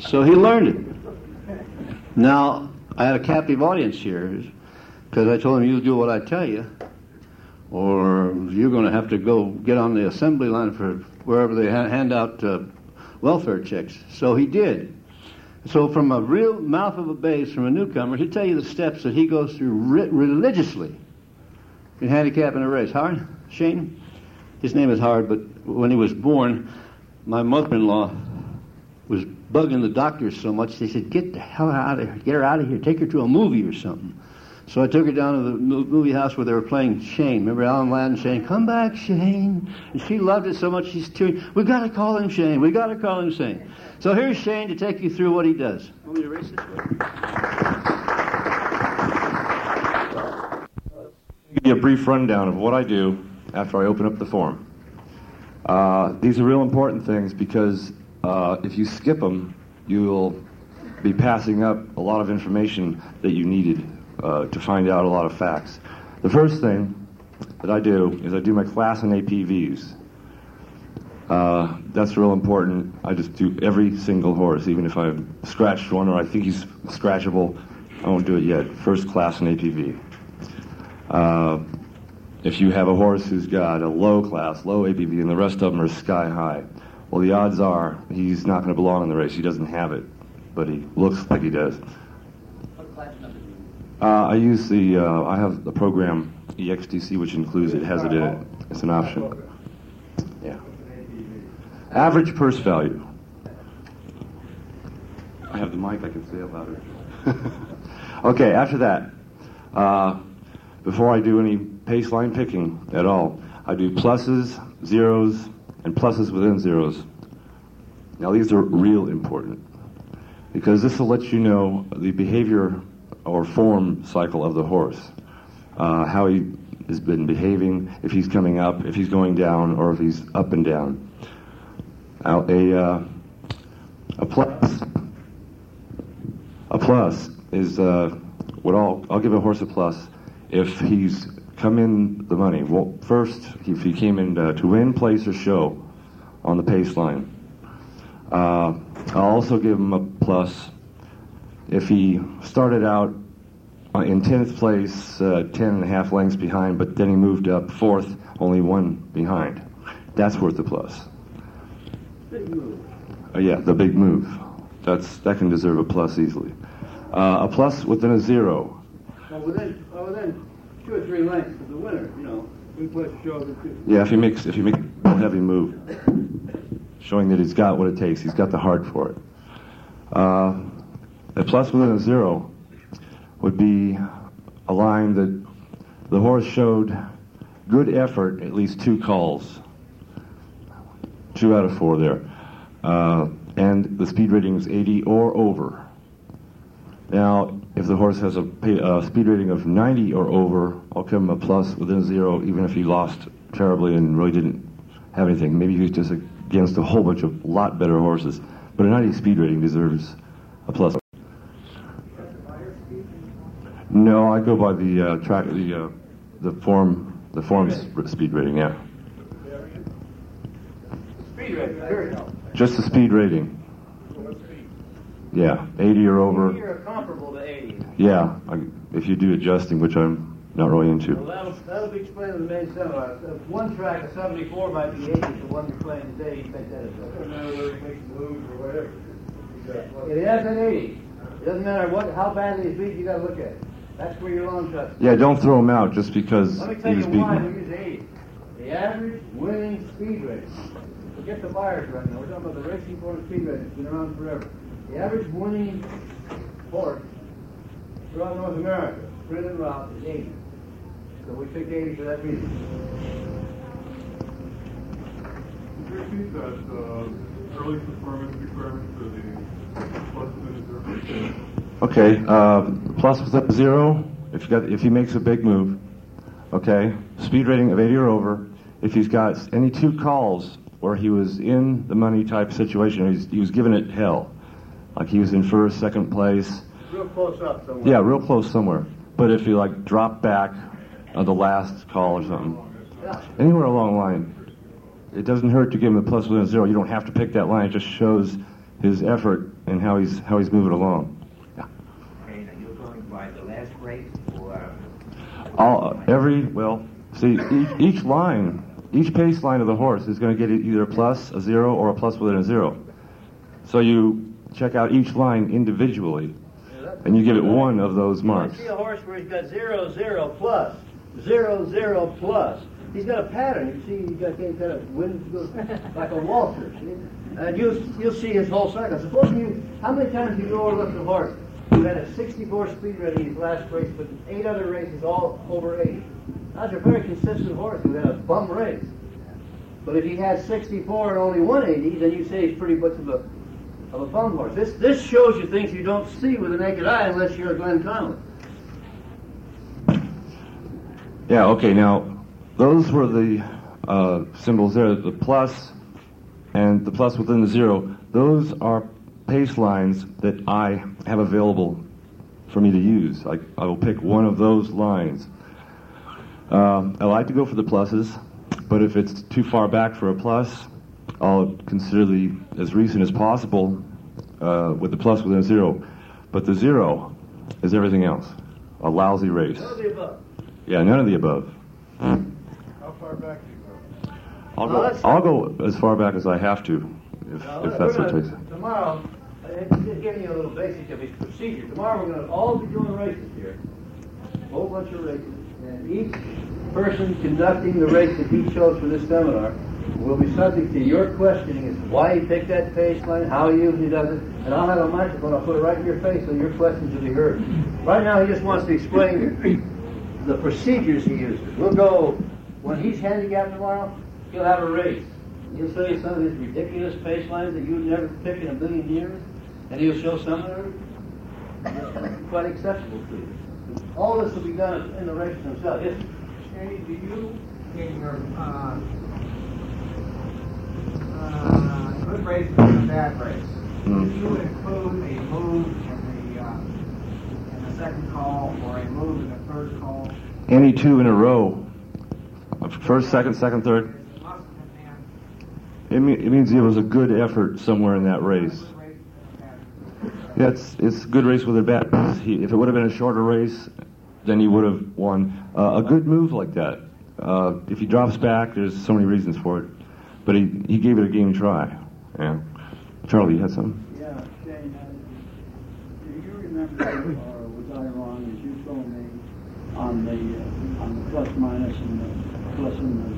So he learned it. Now, I had a captive audience here because I told him, you do what I tell you, or you're going to have to go get on the assembly line for wherever they hand out welfare checks. So he did. So from a real mouth of a bass from a newcomer, he'll tell you the steps that he goes through religiously in handicapping a race. Howard? Shane? His name is Howard, but when he was born, my mother-in-law was bugging the doctors so much, they said, get the hell out of here, get her out of here, take her to a movie or something. So I took her down to the movie house where they were playing Shane. Remember Alan Ladd and Shane? Come back, Shane. And she loved it so much she's tearing. We got to call him Shane. We got to call him Shane. So here's Shane to take you through what he does. Want me to erase this way? Give you a brief rundown of what I do after I open up the form. These are real important things because if you skip them, you'll be passing up a lot of information that you needed to find out a lot of facts. The first thing that I do is I do my class and AP views. That's real important. I just do every single horse, even if I've scratched one or I think he's scratchable, I won't do it yet. First class and APV. If you have a horse who's got a low class, low APV, and the rest of them are sky high, well, the odds are he's not going to belong in the race. He doesn't have it, but he looks like he does. What class number do you use? I use I have the program EXTC, which includes it, has it in it. It's an option. Yeah. Average purse value. I have the mic, I can say it louder. Okay, after that, before I do any pace line picking at all, I do pluses, zeros, and pluses within zeros. Now these are real important because this will let you know the behavior or form cycle of the horse, how he has been behaving, if he's coming up, if he's going down, or if he's up and down. Now, a plus is what I'll give a horse a plus if he's come in the money. Well, first, if he came in to win, place, or show on the pace line. I'll also give him a plus if he started out in 10th place, 10 and a half lengths behind, but then he moved up 4th, only 1 behind. That's worth a plus. Big move. Yeah, the big move. That can deserve a plus easily. A plus within a zero. Well, within 2 or 3 lengths of the winner, we put show the two. Yeah, if he makes a heavy move, showing that he's got what it takes, he's got the heart for it. A plus within a zero would be a line that the horse showed good effort, at least 2 calls. 2 out of 4 there. And the speed rating is 80 or over. Now, if the horse has a speed rating of 90 or over, I'll give him a plus within a zero, even if he lost terribly and really didn't have anything. Maybe he was just against a whole bunch of lot better horses. But a 90 speed rating deserves a plus. No, I go by the track, the form's speed rating. Yeah. Speed rating. Just the speed rating. Yeah, 80 or over. You're comparable to 80. Yeah, if you do adjusting, which I'm not really into. Well, that'll be explained in the main seminar. If one track, a 74 might be 80, the one you're playing today, you make that adjustment. It doesn't matter whether he makes moves or whatever. It has an 80. It doesn't matter how badly he's beat, you got to look at it. That's where your long shot's. Yeah, don't throw him out just because Let me he tell was you why we beaten. use 80. The average winning speed rating. Forget the buyers right now. We're talking about the racing form speed rating. It's been around forever. The average winning horse throughout North America, sprint and route, is 80. So we picked 80 for that reason. Repeat that early performance requirement for the plus minute. Okay, plus within a zero, if he makes a big move, okay, speed rating of 80 or over. If he's got any 2 calls where he was in the money type situation, he was giving it hell. Like he was in first, second place. Real close up somewhere. Yeah, real close somewhere. But if he dropped back on the last call or something, anywhere along the line, it doesn't hurt to give him a plus within a zero. You don't have to pick that line. It just shows his effort and how he's moving along. Yeah. Okay, now you're going by the last race or Each pace line of the horse is going to get either a plus, a 0, or a plus within a 0. So you check out each line individually, and you give it one of those marks. You see a horse where he's got 0, 0 plus, 0, 0 plus. He's got a pattern. You see, he's got kind of wind goes like a waltzer. See? And you'll see his whole cycle. Suppose how many times do you go overlook the horse who had a 64 speed rating his last race, but 8 other races all over 80? That's a very consistent horse who had a bum race. But if he had 64 and only 180, then you say he's pretty much of a bum horse. This shows you things you don't see with the naked eye unless you're Glenn Connolly. Yeah, okay, now, those were the symbols there, the plus and the plus within the 0. Those are pace lines that I have available for me to use. I will pick one of those lines. I like to go for the pluses, but if it's too far back for a plus, I'll consider as recent as possible with the plus within a 0. But the 0 is everything else. A lousy race. None of the above. Yeah, none of the above. How far back do you go? I'll go as far back as I have to, if that's what it takes. Tomorrow, just giving you a little basic of his procedure. Tomorrow we're going to all be doing races here. A whole bunch of races. And each person conducting the race that he chose for this seminar will be subject to your questioning as to why he picked that pace line, how he usually does it, and I'll have a microphone, I'll put it right in your face so your questions will be heard. Right now he just wants to explain the procedures he uses. We'll go, when he's handicapped tomorrow, he'll have a race. He'll show you some of his ridiculous pace lines that you'd never pick in a million years, and he'll show some that are quite acceptable to you. All this will be done in the races themselves. Yes, Hey, do you, in your good race and a bad race, do you include a move in the second call or a move in the third call? Any 2 in a row. First, second, third. It means it was a good effort somewhere in that race. Yeah, it's a good race with a bad race. If it would have been a shorter race, then he would have won. A good move like that. If he drops back, there's so many reasons for it. But he gave it a game try. Yeah. Charlie, you had something? Yeah, Shane, do you remember, or was I wrong, as you told me, on the plus minus and the plus and the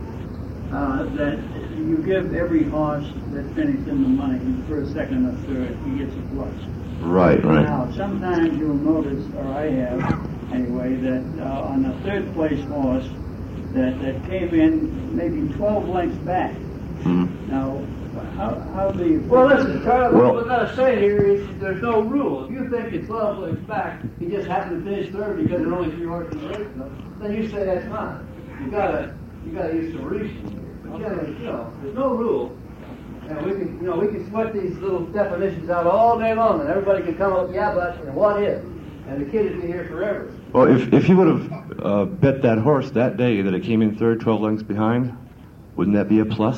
0, that you give every horse that finished in the money, in the first, second, or third, he gets a plus. Right. Now, sometimes you'll notice, or I have anyway, that on a third place horse that came in maybe 12 lengths back. Mm-hmm. Now, how do you... well, listen, Charlie, what we've got to say here is there's no rule. If you think it's 12 lengths back, he just happened to finish third because there are only 3 horses racing them, then you say that's fine. You gotta use some reasoning here. But there's no rule. And we can sweat these little definitions out all day long, and everybody can come up, yeah, but, and what if? And the kid will be here forever. Well, if you would have bet that horse that day that it came in third, 12 lengths behind, wouldn't that be a plus?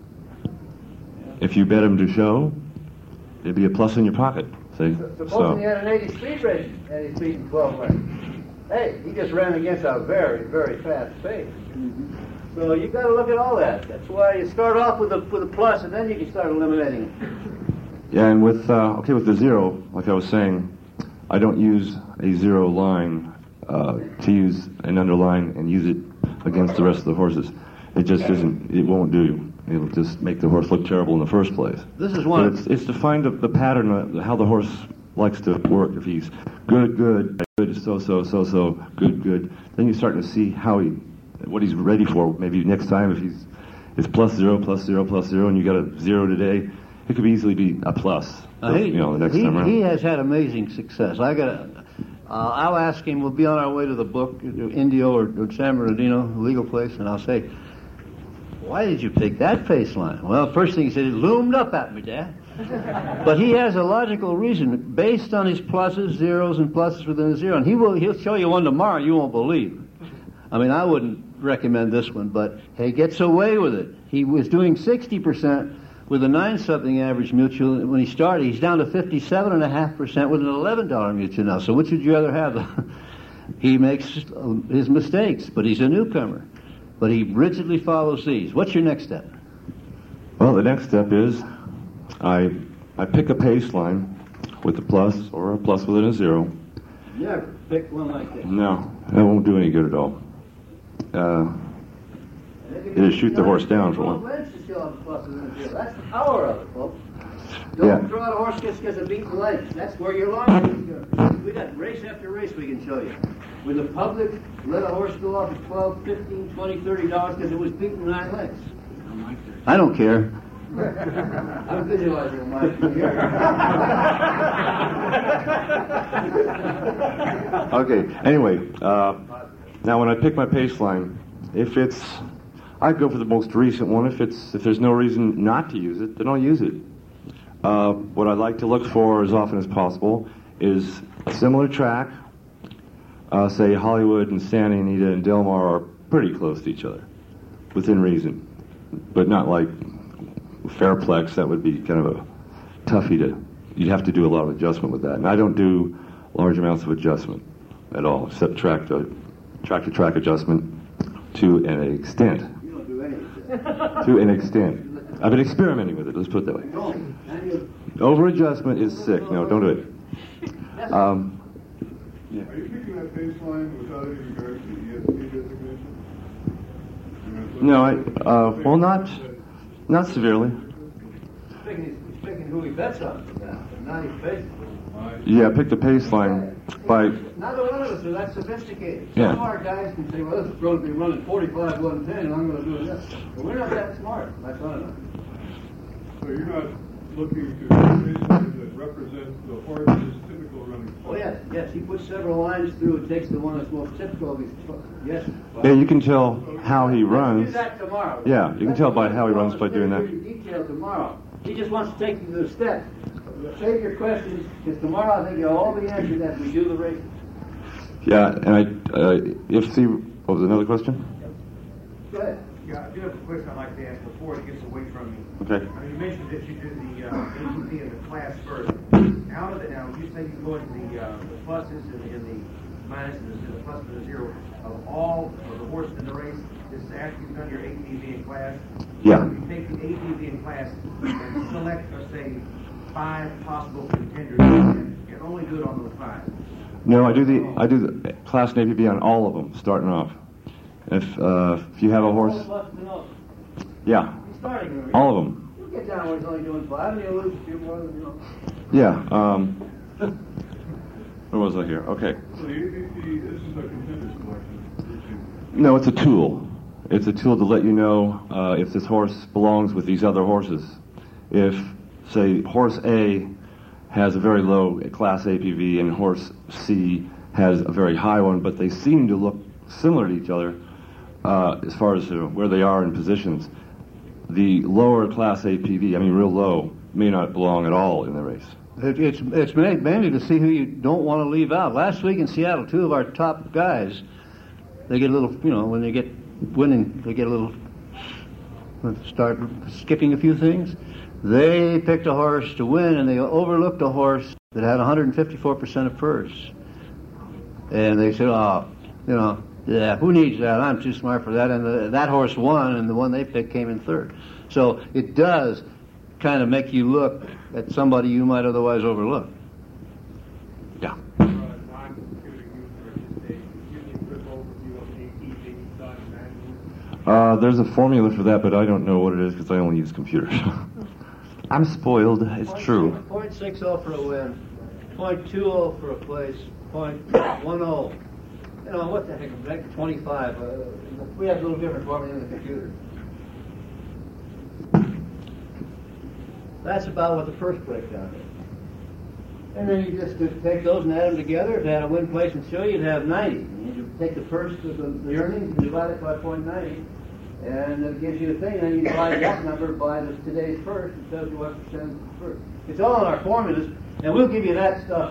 If you bet him to show, it'd be a plus in your pocket. See? Supposing he had an 80 speed race and he's beating 12 lengths. Hey, he just ran against a very, very fast pace. So you've got to look at all that. That's why you start off with a plus, and then you can start eliminating it. Yeah, and with the 0, like I was saying, I don't use a 0 line to use an underline and use it against the rest of the horses. It just isn't. It won't do. It'll just make the horse look terrible in the first place. This is one. It's to find the pattern of how the horse likes to work. If he's good, so, good. Then you're starting to see what he's ready for. Maybe next time, if it's plus 0, and you got a 0 today, it could easily be a plus. The next time around. He has had amazing success. I'll ask him. We'll be on our way to the book, Indio or San Bernardino, legal place, and I'll say, "Why did you pick that pace line?" Well, first thing he said, "It loomed up at me, Dad." But he has a logical reason based on his pluses, zeros, and pluses within a 0, and he'll show you one tomorrow you won't believe. I mean, I wouldn't recommend this one, but he gets away with it. He was doing 60% with a 9-something average mutual, when he started, he's down to 57.5% with an $11 mutual now. So which would you rather have? He makes his mistakes, but he's a newcomer. But he rigidly follows these. What's your next step? Well, the next step is I pick a pace line with a plus or a plus with a 0. Never pick one like that. No, that won't do any good at all. It'll shoot the horse down for one. That's the power of it, folks. Don't throw out a horse just because of beaten legs. That's where your line is going. We got race after race we can show you. When the public let a horse go off at $12, $15, $20, $30 because it was beaten 9 legs. I don't care. I'm visualizing my Okay, anyway, now when I pick my pace line, I go for the most recent one. If there's no reason not to use it, then I'll use it. What I like to look for as often as possible is a similar track. Say Hollywood and Santa Anita and Del Mar are pretty close to each other, within reason, but not like Fairplex. That would be kind of a toughie you'd have to do a lot of adjustment with that. And I don't do large amounts of adjustment at all, except track-to-track adjustment to an extent. You don't do anything. To an extent. I've been experimenting with it, let's put it that way. Over-adjustment is sick. No, don't do it. Yeah. Are you picking that baseline without any regard to the ESP designation? No, well, not severely. He's picking who he bets on now, but not his pace. Yeah, pick the pace line by... Neither one of us are that sophisticated. Yeah. Some of our guys can say, well, this is going to be running 45, 110, and I'm going to do this. But we're not that smart. That's what I know. So you're not looking to a baseline that represents the horse's typical running style? Oh, yes. He puts several lines through and takes the one that's most typical of his... Yes. Yeah, you can tell how he Let's runs. do that tomorrow. Yeah, you can tell by how he runs by doing that. Detail tomorrow. He just wants to take you to the step. Save your questions, because tomorrow I think you'll all be answered as we do the races. Yeah, and what was another question? Go ahead. Yeah, I do have a question I'd like to ask before it gets away from you. Okay. You mentioned that you did the ATP and the class first. Now you say you go into the pluses and the minuses and the plus and the 0 of all of the horses in the race. This is after you've done your ATV and class. Yeah. You take the ATV and class and select, or say, 5 possible contenders, and only do it on those 5. No, I do the class and APB on all of them, starting off. If you have a horse... Yeah. All of them. You get down where he's only doing 5, and you'll lose a few more than you know. Yeah. Where was I here? Okay. So the APP, this is a contender selection. No, it's a tool. It's a tool to let you know if this horse belongs with these other horses. If, say, horse A has a very low class APV and horse C has a very high one, but they seem to look similar to each other as far as where they are in positions, the lower class APV, I mean real low, may not belong at all in the race. It's mainly to see who you don't want to leave out. Last week in Seattle, 2 of our top guys, they get a little, when they get winning, they get a little, start skipping a few things. They picked a horse to win, and they overlooked a horse that had 154% of purse. And they said, yeah, who needs that? I'm too smart for that. And that horse won, and the one they picked came in third. So it does kind of make you look at somebody you might otherwise overlook. Yeah. There's a formula for that, but I don't know what it is because I only use computers. I'm spoiled. It's true. 0.60 for a win, 0.20 for a place, 0.10. What the heck? Back to 25. We have a little different formula in the computer. That's about what the first breakdown is. And then you just take those and add them together. If you had a win, place, and show, you'd have 90. And you take the first of the earnings and divide it by 0.90. And it gives you a thing, and then you divide that number by today's first, and tells you what percentage is first. It's all in our formulas, and we'll give you that stuff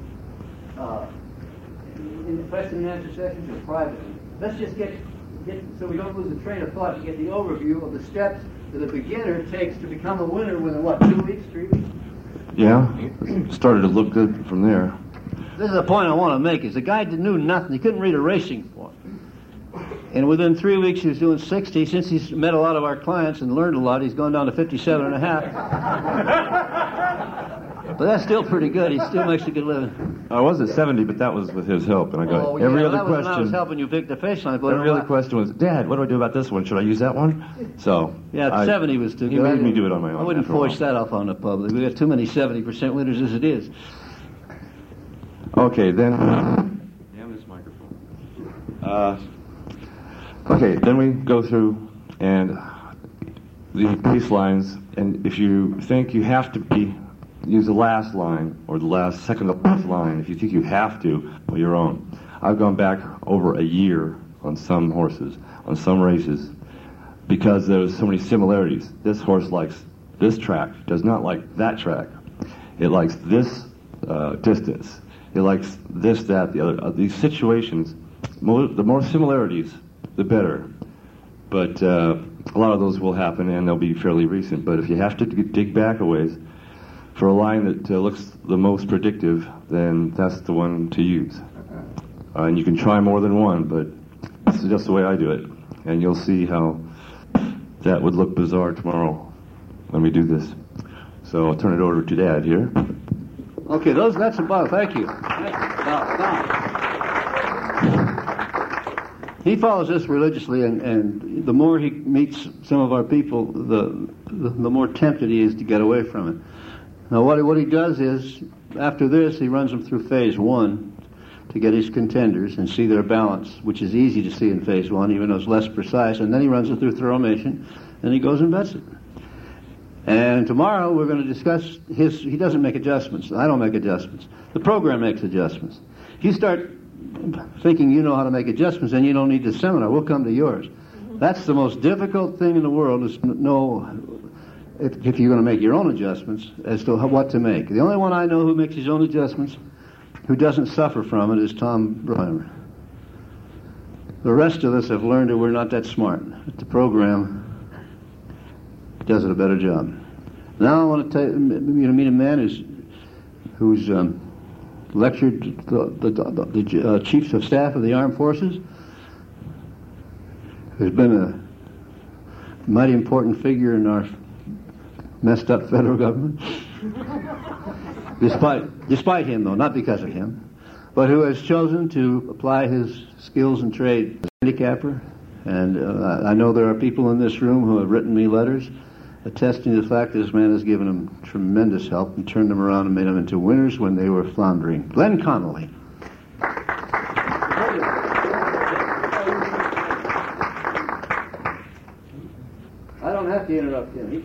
in the question and answer sessions or privately. Let's just get so we don't lose the train of thought, to get the overview of the steps that a beginner takes to become a winner within, what, 2 weeks, 3 weeks? Yeah, started to look good from there. This is the point I want to make, is the guy knew nothing. He couldn't read a racing form. And within 3 weeks, he was doing 60. Since he's met a lot of our clients and learned a lot, he's gone down to 57 and a half. But that's still pretty good. He still makes a good living. I was at 70, but that was with his help, and I got every other that was question. when I was helping you pick the fish line. Every other question was, Dad, what do I do about this one? Should I use that one? So yeah, 70 was too good. He made me do it on my own. I wouldn't force that off on the public. We got too many 70% winners as it is. Okay, then. Damn this microphone. Okay, then we go through and the baselines, and if you think you have to use the last line or the second to last line, if you think you have to, well, your own. I've gone back over a year on some horses, on some races, because there's so many similarities. This horse likes this track, does not like that track. It likes this distance. It likes this, that, the other. These situations, the more similarities, the better. But a lot of those will happen, and they'll be fairly recent. But if you have to dig back a ways for a line that looks the most predictive, then that's the one to use. And you can try more than one, but this is just the way I do it. And you'll see how that would look bizarre tomorrow when we do this. So I'll turn it over to Dad here. Okay, that's about. Thank you. He follows this religiously, and the more he meets some of our people, the more tempted he is to get away from it. Now, what he does is, after this, he runs them through phase 1 to get his contenders and see their balance, which is easy to see in phase 1, even though it's less precise. And then he runs it through Theromation, and he goes and bets it. And tomorrow we're going to discuss he doesn't make adjustments. I don't make adjustments. The program makes adjustments. If you start thinking you know how to make adjustments, then you don't need the seminar. We'll come to yours. That's the most difficult thing in the world, is to know if you're going to make your own adjustments as to what to make. The only one I know who makes his own adjustments, who doesn't suffer from it, is Tom Bruheimer. The rest of us have learned that we're not that smart. The program does it a better job. Now I want to meet a man who's lectured the chiefs of staff of the armed forces, who's been a mighty important figure in our messed up federal government. Despite him, though, not because of him, but who has chosen to apply his skills and trade as a handicapper. And I know there are people in this room who have written me letters attesting to the fact that this man has given them tremendous help and turned them around and made them into winners when they were floundering. Glenn Connolly. I don't have to interrupt him.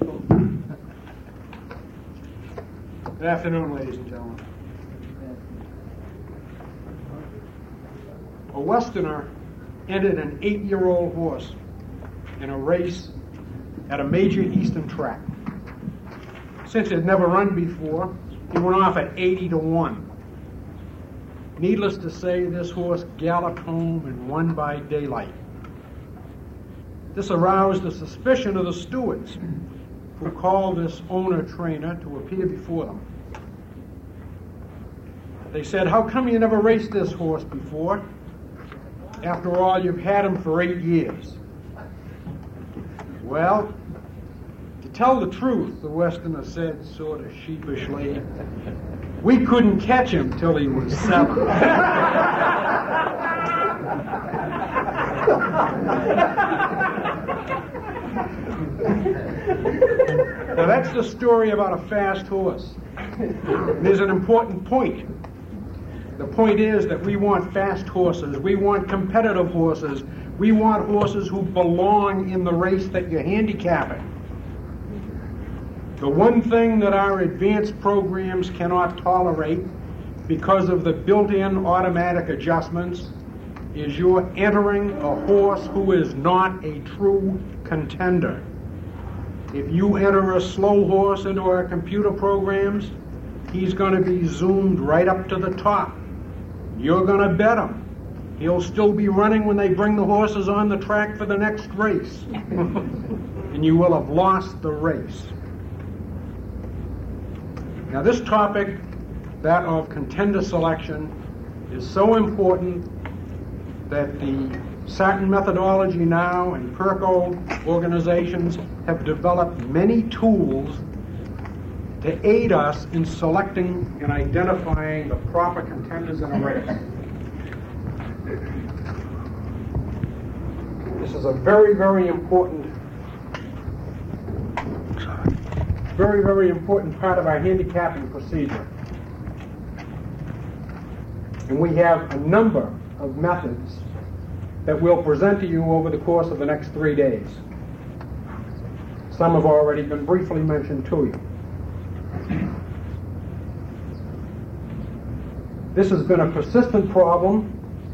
Good afternoon, ladies and gentlemen. A Westerner entered an 8-year-old horse in a race at a major eastern track. Since it had never run before, he went off at 80-1. Needless to say, this horse galloped home and won by daylight. This aroused the suspicion of the stewards, who called this owner-trainer to appear before them. They said, "How come you never raced this horse before? After all, you've had him for 8 years." "Well, to tell the truth," the Westerner said sort of sheepishly, "we couldn't catch him till he was 7. Now that's the story about a fast horse. There's an important point. The point is that we want fast horses. We want competitive horses. We want horses who belong in the race that you're handicapping. The one thing that our advanced programs cannot tolerate, because of the built-in automatic adjustments, is you're entering a horse who is not a true contender. If you enter a slow horse into our computer programs, he's going to be zoomed right up to the top. You're going to bet him. He'll still be running when they bring the horses on the track for the next race. And you will have lost the race. Now this topic, that of contender selection, is so important that the Saturn Methodology Now and PERCO organizations have developed many tools to aid us in selecting and identifying the proper contenders in a race. This is a very, very important part of our handicapping procedure. And we have a number of methods that we'll present to you over the course of the next 3 days. Some have already been briefly mentioned to you. This has been a persistent problem,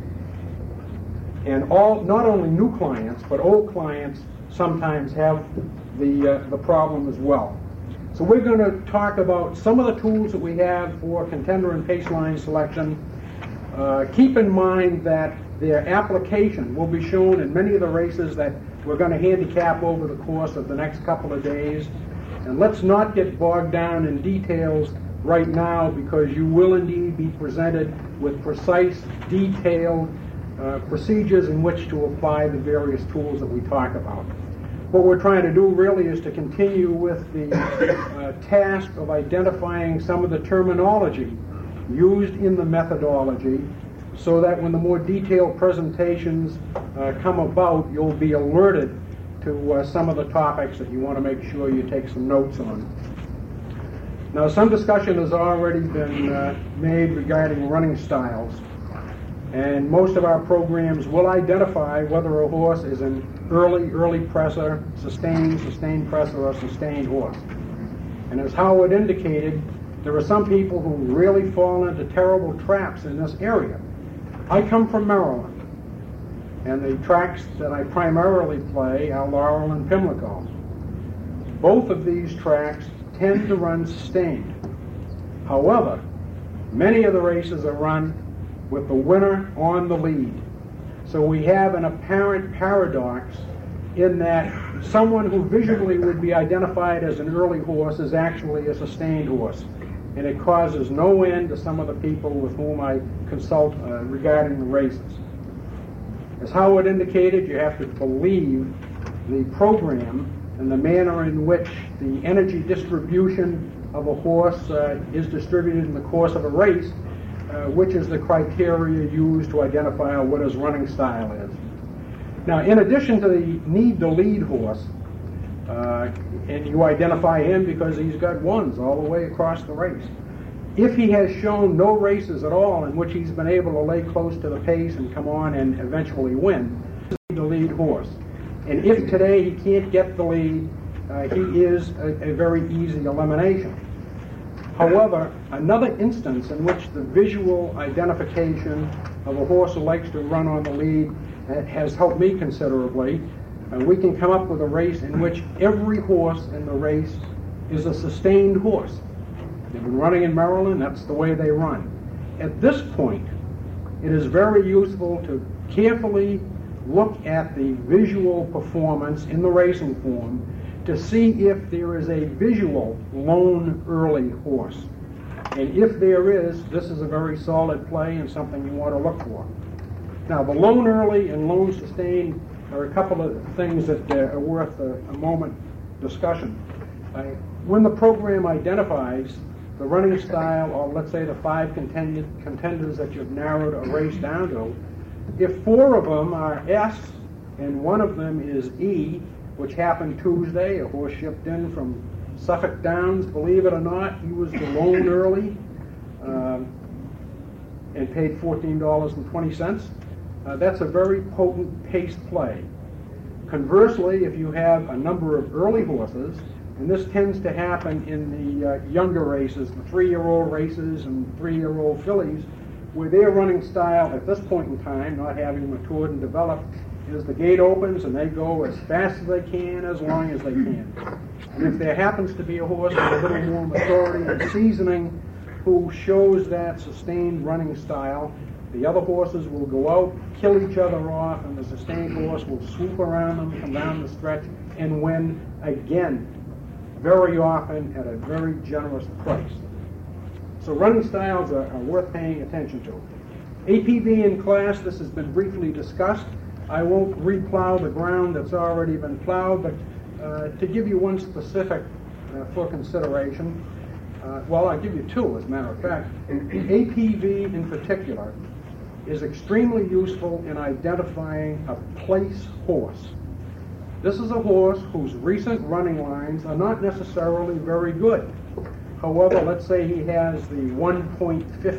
and not only new clients, but old clients sometimes have the problem as well. So we're going to talk about some of the tools that we have for contender and pace line selection. Keep in mind that their application will be shown in many of the races that we're going to handicap over the course of the next couple of days. And let's not get bogged down in details right now, because you will indeed be presented with precise, detailed procedures in which to apply the various tools that we talk about. What we're trying to do really is to continue with the task of identifying some of the terminology used in the methodology, so that when the more detailed presentations come about, you'll be alerted to some of the topics that you want to make sure you take some notes on. Now, some discussion has already been made regarding running styles, and most of our programs will identify whether a horse is an early presser, sustained presser, or sustained horse. And as Howard indicated, there are some people who really fall into terrible traps in this area. I come from Maryland, and the tracks that I primarily play are Laurel and Pimlico. Both of these tracks tend to run sustained. However, many of the races are run with the winner on the lead. So we have an apparent paradox in that someone who visually would be identified as an early horse is actually a sustained horse. And it causes no end to some of the people with whom I consult regarding the races. As Howard indicated, you have to believe the program and the manner in which the energy distribution of a horse is distributed in the course of a race, which is the criteria used to identify what his running style is. Now, in addition to the need to lead horse, and you identify him because he's got ones all the way across the race. If he has shown no races at all in which he's been able to lay close to the pace and come on and eventually win, he's the lead horse. And if today he can't get the lead, he is a very easy elimination. However, another instance in which the visual identification of a horse who likes to run on the lead has helped me considerably. We can come up with a race in which every horse in the race is a sustained horse. They've been running in Maryland, that's the way they run. At this point, it is very useful to carefully look at the visual performance in the racing form to see if there is a visual lone early horse. And if there is, this is a very solid play and something you want to look for. Now, the lone early and lone sustained are a couple of things that are worth a moment discussion. When the program identifies the running style, or let's say the 5 contenders that you've narrowed a race down to, if 4 of them are S and 1 of them is E, which happened Tuesday, a horse shipped in from Suffolk Downs, believe it or not, he was the lone early and paid $14.20. That's a very potent pace play. Conversely, if you have a number of early horses, and this tends to happen in the younger races, the 3-year-old races and 3-year-old fillies, where their running style at this point in time, not having matured and developed, is the gate opens and they go as fast as they can, as long as they can. And if there happens to be a horse with a little more maturity and seasoning who shows that sustained running style, The other horses will go out, kill each other off, and the sustained horse will swoop around them, come down the stretch, and win again, very often at a very generous price. So running styles are worth paying attention to. APV in class, this has been briefly discussed. I won't replow the ground that's already been plowed, but to give you one specific for consideration, well, I'll give you two, as a matter of fact. APV in particular is extremely useful in identifying a place horse. This is a horse whose recent running lines are not necessarily very good. However, let's say he has the 1.54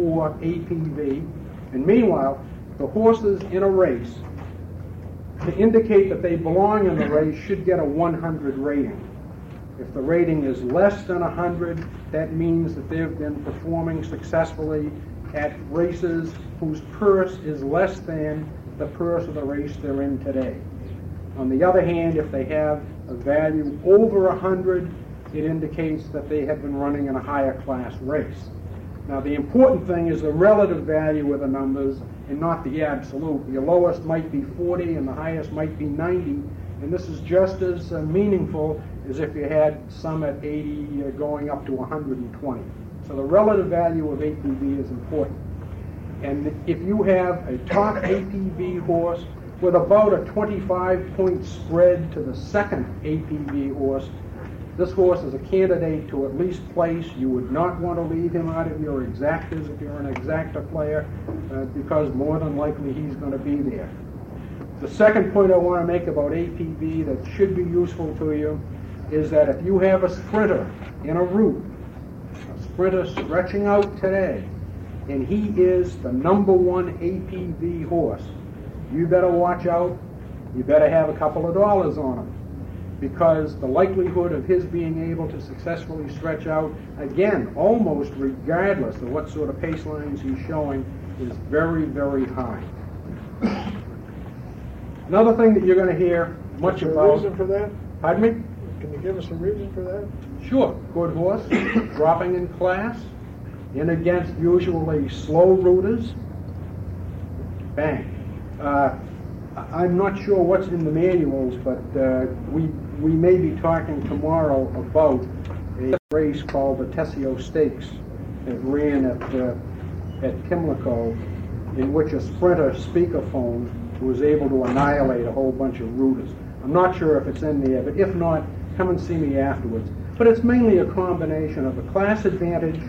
APV, and meanwhile, the horses in a race, to indicate that they belong in the race, should get a 100 rating. If the rating is less than 100, that means that they've been performing successfully at races whose purse is less than the purse of the race they're in today. On the other hand, if they have a value over 100, it indicates that they have been running in a higher class race. Now, the important thing is the relative value of the numbers and not the absolute. Your lowest might be 40 and the highest might be 90, and this is just as meaningful as if you had some at 80 going up to 120. So the relative value of APV is important. And if you have a top APV horse with about a 25-point spread to the second APV horse, this horse is a candidate to at least place. You would not want to leave him out of your exactas if you're an exacta player, because more than likely he's going to be there. The second point I want to make about APV that should be useful to you is that if you have a sprinter in a route, a sprinter stretching out today, and he is the number one APV horse, you better watch out. You better have a couple of dollars on him, because the likelihood of his being able to successfully stretch out, again, almost regardless of what sort of pace lines he's showing, is very, very high. Another thing that you're going to hear much about... Is there a reason for that? Pardon me? Can you give us a reason for that? Sure. Good horse, dropping in class, in against usually slow rooters. Bang. I'm not sure what's in the manuals, but we may be talking tomorrow about a race called the Tessio Stakes that ran at Pimlico, in which a sprinter speakerphone was able to annihilate a whole bunch of rooters. I'm not sure if it's in there, but if not, come and see me afterwards. But it's mainly a combination of a class advantage,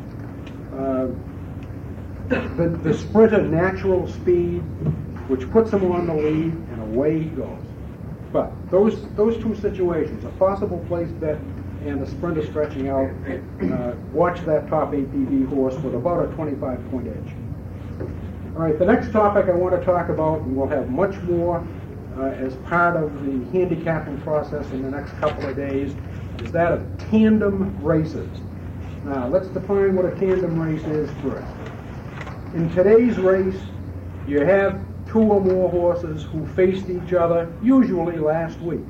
the sprinter natural speed, which puts him on the lead, and away he goes. But those two situations, a possible place bet and a sprinter stretching out, watch that top APV horse with about a 25-point edge. All right, the next topic I want to talk about, and we'll have much more as part of the handicapping process in the next couple of days, is that of tandem races. Now, let's define what a tandem race is first. In today's race, you have two or more horses who faced each other, usually last week.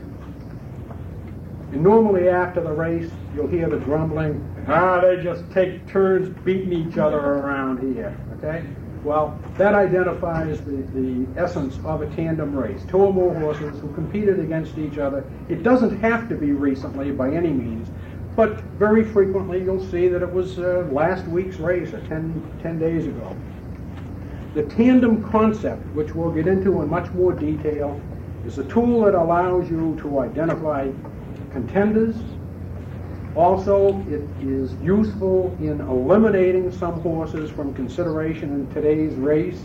And normally after the race, you'll hear the grumbling, they just take turns beating each other around here, okay? Well, that identifies the essence of a tandem race. Two or more horses who competed against each other. It doesn't have to be recently by any means, but very frequently you'll see that it was last week's race or 10 days ago. The tandem concept, which we'll get into in much more detail, is a tool that allows you to identify contenders. Also, it is useful in eliminating some horses from consideration in today's race.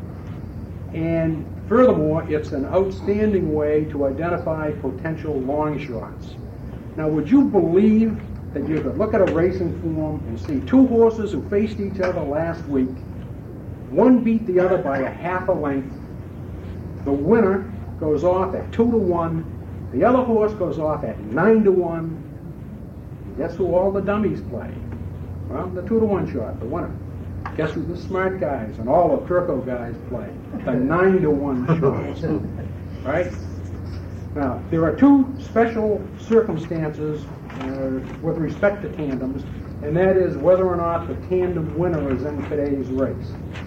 And furthermore, it's an outstanding way to identify potential long shots. Now, would you believe that you could look at a racing form and see two horses who faced each other last week, one beat the other by a half a length, the winner goes off at 2-1, the other horse goes off at 9-1, guess who all the dummies play? Well, the 2-1 shot, the winner. Guess who the smart guys and all the Turco guys play? The 9-1 shots. Right? Now, there are two special circumstances with respect to tandems, and that is whether or not the tandem winner is in today's race.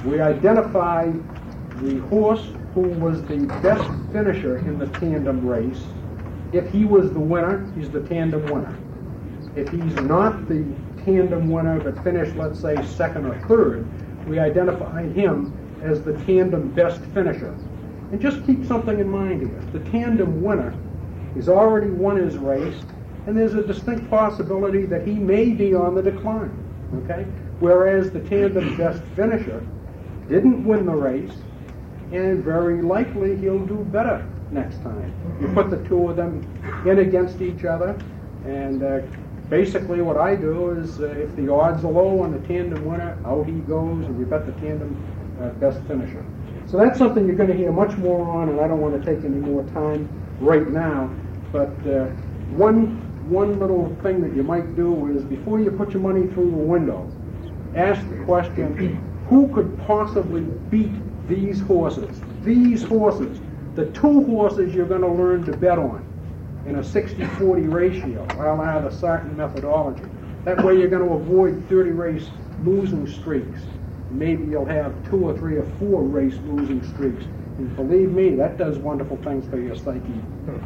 We identify the horse who was the best finisher in the tandem race. If he was the winner, he's the tandem winner. If he's not the tandem winner but finished, let's say, second or third, we identify him as the tandem best finisher. And just keep something in mind here. The tandem winner has already won his race, and there's a distinct possibility that he may be on the decline. Okay? Whereas the tandem best finisher didn't win the race, and very likely he'll do better next time. You put the two of them in against each other, and basically what I do is if the odds are low on the tandem winner, out he goes, and we bet the tandem best finisher. So that's something you're going to hear much more on, and I don't want to take any more time right now, but one little thing that you might do is before you put your money through the window, ask the question, who could possibly beat these horses? These horses, the two horses you're going to learn to bet on in a 60-40 ratio, a la the Sarton methodology. That way you're going to avoid 30 race losing streaks. Maybe you'll have 2 or 3 or 4 race losing streaks. And believe me, that does wonderful things for your psyche.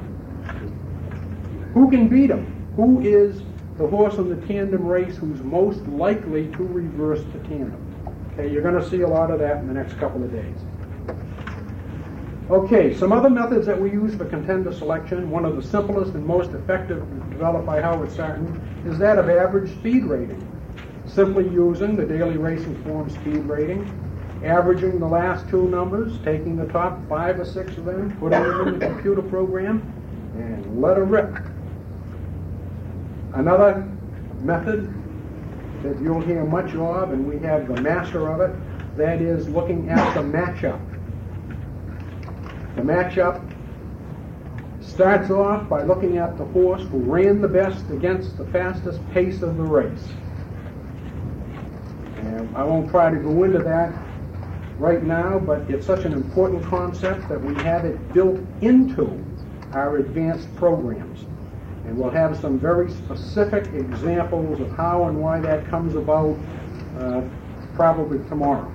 Who can beat him? Who is the horse in the tandem race who's most likely to reverse the tandem? Okay, you're going to see a lot of that in the next couple of days. Okay, some other methods that we use for contender selection, one of the simplest and most effective developed by Howard Sarton, is that of average speed rating. Simply using the Daily Racing Form speed rating, averaging the last two numbers, taking the top 5 or 6 of them, putting them in the computer program, and let her rip. Another method that you'll hear much of, and we have the master of it, that is looking at the matchup. The matchup starts off by looking at the horse who ran the best against the fastest pace of the race. And I won't try to go into that right now, but it's such an important concept that we have it built into our advanced programs. And we'll have some very specific examples of how and why that comes about probably tomorrow.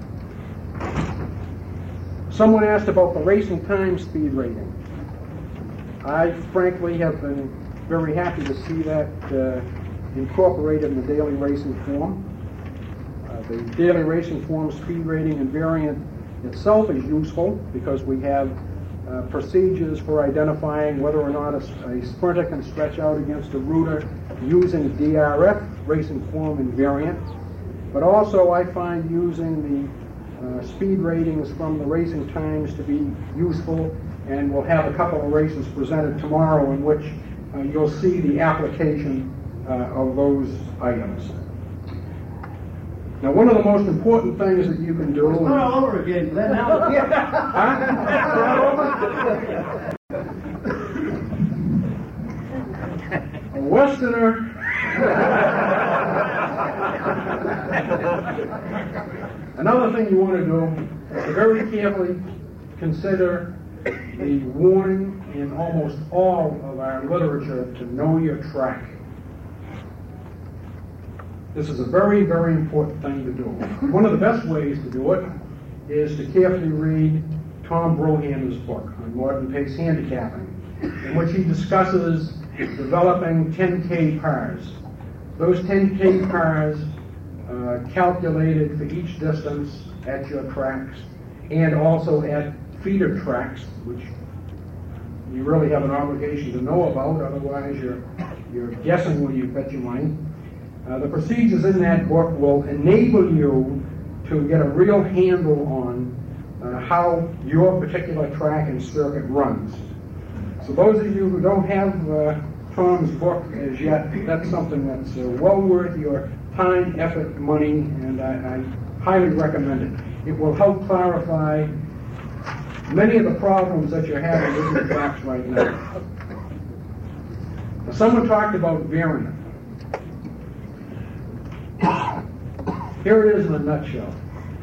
Someone asked about the racing time speed rating. I frankly have been very happy to see that incorporated in the Daily Racing Form. The Daily Racing Form speed rating and variant itself is useful because we have procedures for identifying whether or not a sprinter can stretch out against a rooter using DRF, Racing Form and variant. But also I find using the speed ratings from the Racing Times to be useful, and we'll have a couple of races presented tomorrow in which you'll see the application of those items. Now, one of the most important things that you can do... It's not all over again, Glenn. Now, A Westerner... Another thing you want to do is to very carefully consider the warning in almost all of our literature to know your track. This is a very, very important thing to do. One of the best ways to do it is to carefully read Tom Brohammer's book on modern pace handicapping, in which he discusses developing 10K pars. Those 10K pars calculated for each distance at your tracks and also at feeder tracks, which you really have an obligation to know about, otherwise you're guessing when you bet your money. The procedures in that book will enable you to get a real handle on how your particular track and circuit runs. So those of you who don't have Tom's book as yet, that's something that's well worth your time, effort, money, and I highly recommend it. It will help clarify many of the problems that you're having with your tracks right now. Someone talked about variant. Here it is in a nutshell.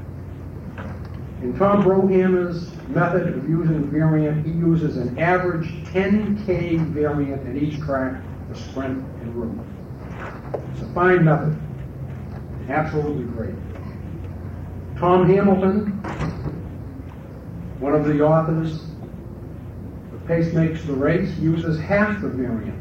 In Tom Brohammer's method of using variant, he uses an average 10K variant at each track for sprint and route. It's a fine method. Absolutely great. Tom Hamilton, one of the authors of Pace Makes the Race, uses half the variant.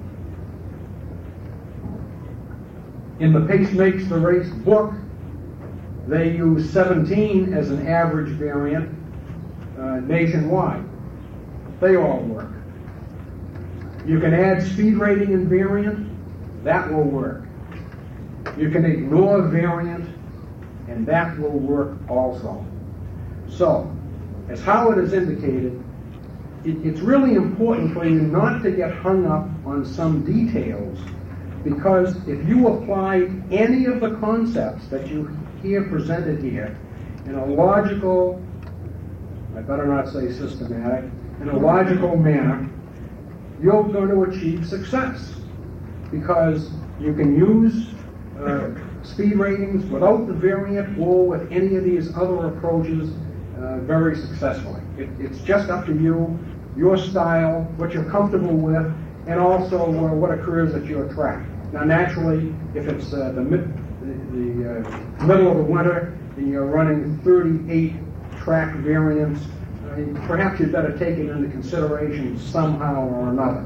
In the Pace Makes the Race book, they use 17 as an average variant nationwide. They all work. You can add speed rating and variant, that will work. You can ignore variant, and that will work also. So, as Howard has indicated, it's really important for you not to get hung up on some details, because if you apply any of the concepts that you hear presented here in a logical, I better not say systematic, in a logical manner, you're going to achieve success, because you can use speed ratings without the variant or with any of these other approaches very successfully. It's just up to you, your style, what you're comfortable with, and also what occurs at your track. Now, naturally, if it's the middle of the winter and you're running 38 track variants, perhaps you'd better take it into consideration somehow or another.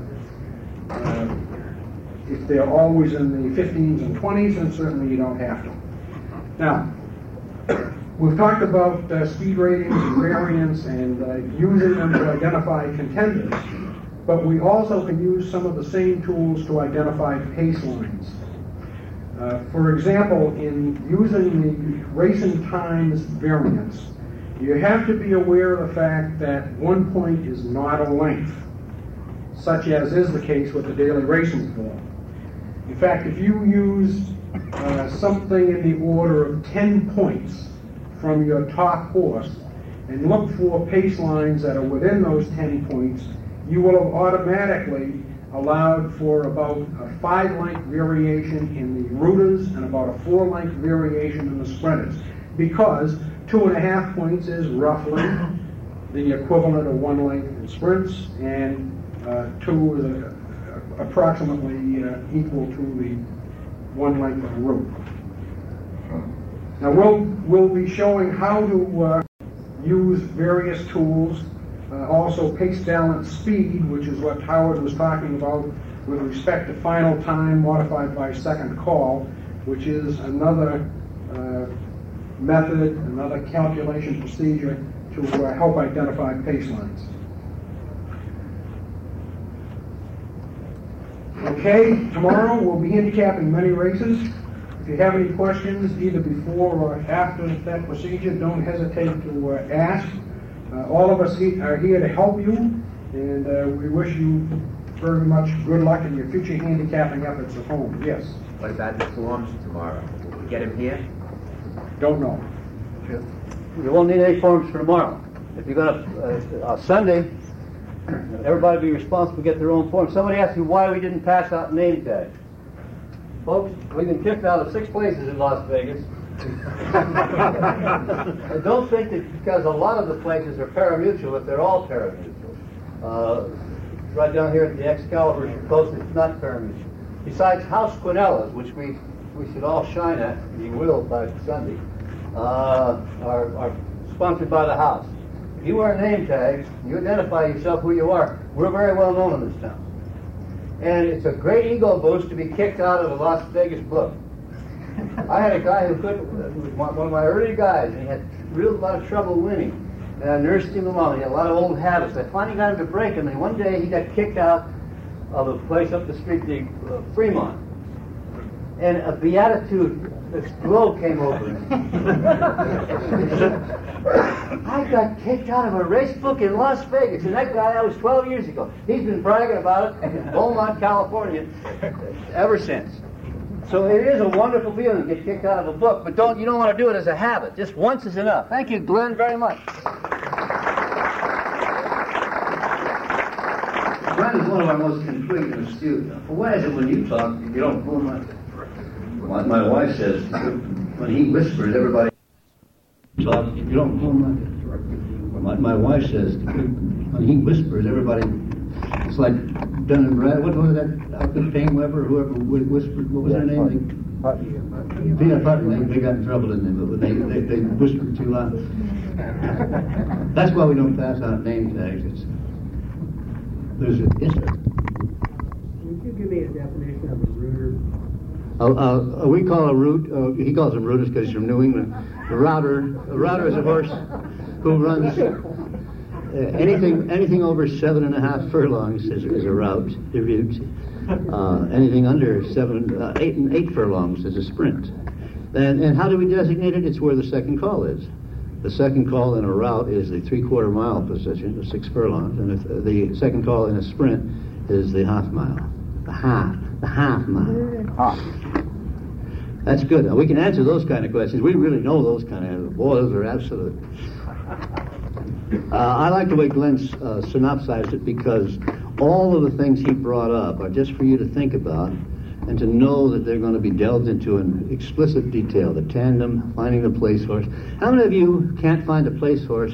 If they're always in the 15s and 20s, then certainly you don't have to. Now, we've talked about speed ratings and variants and using them to identify contenders, but we also can use some of the same tools to identify pace lines. For example, in using the racing times variants, you have to be aware of the fact that 1 point is not a length, such as is the case with the daily racing form. In fact, if you use something in the order of 10 points from your top horse and look for pace lines that are within those 10 points, you will have automatically allowed for about a 5-length variation in the rooters and about a 4-length variation in the sprinters, because 2.5 points is roughly the equivalent of 1 length in sprints, and 2 is approximately equal to the 1 length of the route. Now we'll be showing how to use various tools, also pace balance speed, which is what Howard was talking about with respect to final time modified by second call, which is another method, another calculation procedure to help identify pace lines. Okay, tomorrow we'll be handicapping many races. If you have any questions, either before or after that procedure, don't hesitate to ask. All of us are here to help you, and we wish you very much good luck in your future handicapping efforts at home. Yes? What about the forms tomorrow? Will we get them here? Don't know. You won't need any forms for tomorrow. If you're going to, Sunday, everybody will be responsible to get their own forms. Somebody asked me why we didn't pass out name tags. Folks, we've been kicked out of 6 places in Las Vegas. I don't think that because a lot of the places are pari-mutuel, if they're all pari-mutuel. Right down here at the Excalibur Coast, it's not pari-mutuel. Besides House Quinellas, which we should all shine at, you will by Sunday, are sponsored by the house. If you wear name tags, you identify yourself who you are. We're very well known in this town. And it's a great ego boost to be kicked out of the Las Vegas book. I had a guy who was one of my early guys, and he had a lot of trouble winning. And I nursed him along. He had a lot of old habits. I finally got him to break him, and one day he got kicked out of a place up the street, the Fremont. And a beatitude, this glow came over him. I got kicked out of a race book in Las Vegas, and that guy, that was 12 years ago. He's been bragging about it in Beaumont, California, ever since. So it is a wonderful feeling to get kicked out of a book, but you don't want to do it as a habit. Just once is enough. Thank you, Glenn, very much. Glenn is one of our most complete and astute. Why is it when you talk, you don't pull my wife says, when he whispers, everybody talk, you don't pull my wife says, when he whispers, everybody, it's like Dun and Brad. What was that? Alfred Payne Weber, whoever whispered, what was their name? Peanut Butter, they got in trouble, didn't they? But they whispered too loud. That's why we don't pass out name tags. Yes, sir. Would you give me a definition of a rooter? We call a root, he calls them rooters because he's from New England. A router is a horse who runs anything over 7.5 furlongs is a route. Anything under 8 furlongs is a sprint. And how do we designate it? It's where the second call is. The second call in a route is the 3/4 mile position, the 6 furlongs, and the second call in a sprint is the half mile. The half mile. That's good. Now, we can answer those kind of questions. We really know those kind of. Boy, those are absolute. I like the way Glenn synopsized it because all of the things he brought up are just for you to think about and to know that they're going to be delved into in explicit detail. The tandem, finding the place horse. How many of you can't find a place horse?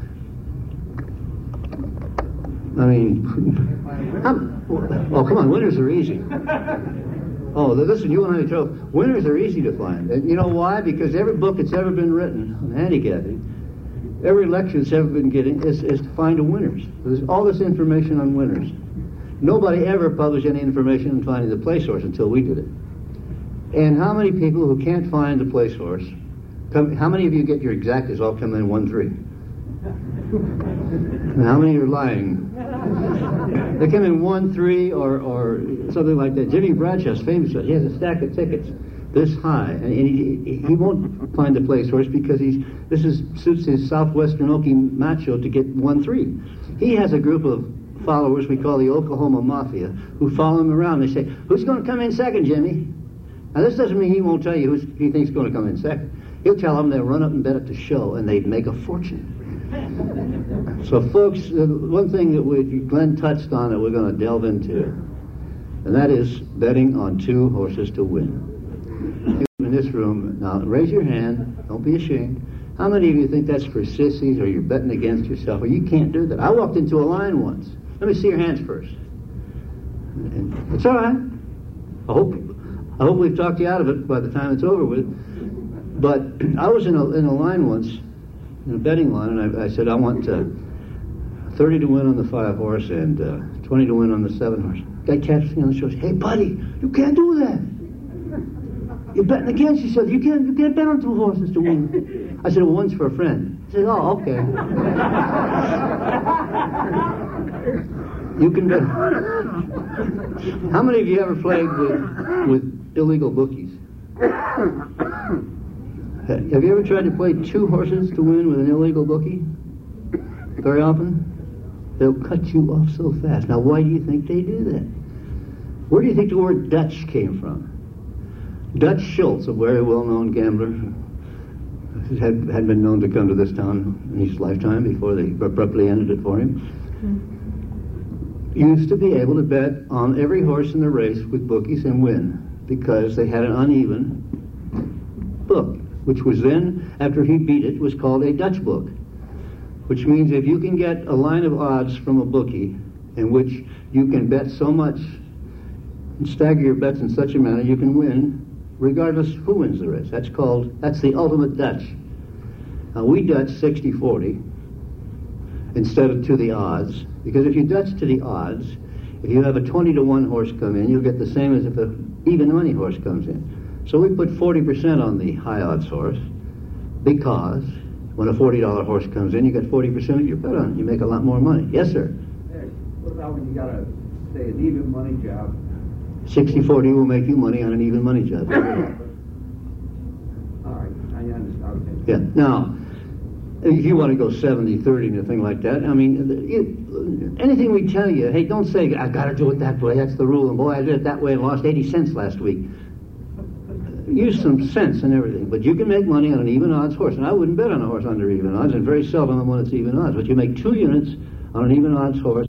I mean, oh, come on, winners are easy. Oh, listen, you and I trouble. Winners are easy to find. And you know why? Because every book that's ever been written on handicapping, every lecture that's ever been given is to find a winners. There's all this information on winners. Nobody ever published any information on finding the place horse until we did it. And how many people who can't find the place horse, how many of you get your exactas all come in 1-3? And how many are lying? They come in 1-3 or something like that. Jimmy Bradshaw's famous. He has a stack of tickets this high, and he won't find the place horse because suits his Southwestern Okie macho to get 1-3. He has a group of followers we call the Oklahoma Mafia who follow him around. They say, "Who's going to come in second, Jimmy?" Now this doesn't mean he won't tell you who he thinks is going to come in second. He'll tell them they'll run up and bet at the show, and they'd make a fortune. So, folks, one thing that Glenn touched on that we're going to delve into, and that is betting on 2 horses to win. In this room, now raise your hand. Don't be ashamed. How many of you think that's for sissies, or you're betting against yourself, or you can't do that? I walked into a line once. Let me see your hands first. And it's all right. I hope we've talked you out of it by the time it's over with. But I was in a line once, in a betting line, and I said, I want 30 to win on the 5 horse and 20 to win on the 7 horse. Guy catches me on the shoulder. Hey, buddy, you can't do that. You're betting against yourself. You can't bet on 2 horses to win. I said, well, one's for a friend. He said, oh, okay. You can bet. How many of you ever played with illegal bookies? Have you ever tried to play 2 horses to win with an illegal bookie? Very often? They'll cut you off so fast. Now, why do you think they do that? Where do you think the word Dutch came from? Dutch Schultz, a very well-known gambler, had been known to come to this town in his lifetime before they abruptly ended it for him, used to be able to bet on every horse in the race with bookies and win because they had an uneven book, which was then, after he beat it, was called a Dutch book, which means if you can get a line of odds from a bookie in which you can bet so much and stagger your bets in such a manner you can win regardless who wins the race. That's the ultimate Dutch. Now, we Dutch 60-40 instead of to the odds, because if you Dutch to the odds, if you have a 20 to 1 horse come in, you'll get the same as if an even money horse comes in. So we put 40% on the high odds horse because when a $40 horse comes in, you get 40% of your bet on it. You make a lot more money. Yes, sir? Hey, what about when you got to say an even money job? 60-40 will make you money on an even money job. All right, I understand. Okay. Yeah. Now, if you want to go 70-30 and a thing like that, I mean, anything we tell you, hey, don't say, I've got to do it that way, that's the rule, and boy, I did it that way and lost 80 cents last week. Use some sense and everything, but you can make money on an even odds horse, and I wouldn't bet on a horse under even odds, and very seldom on one that's even odds, but you make 2 units on an even odds horse.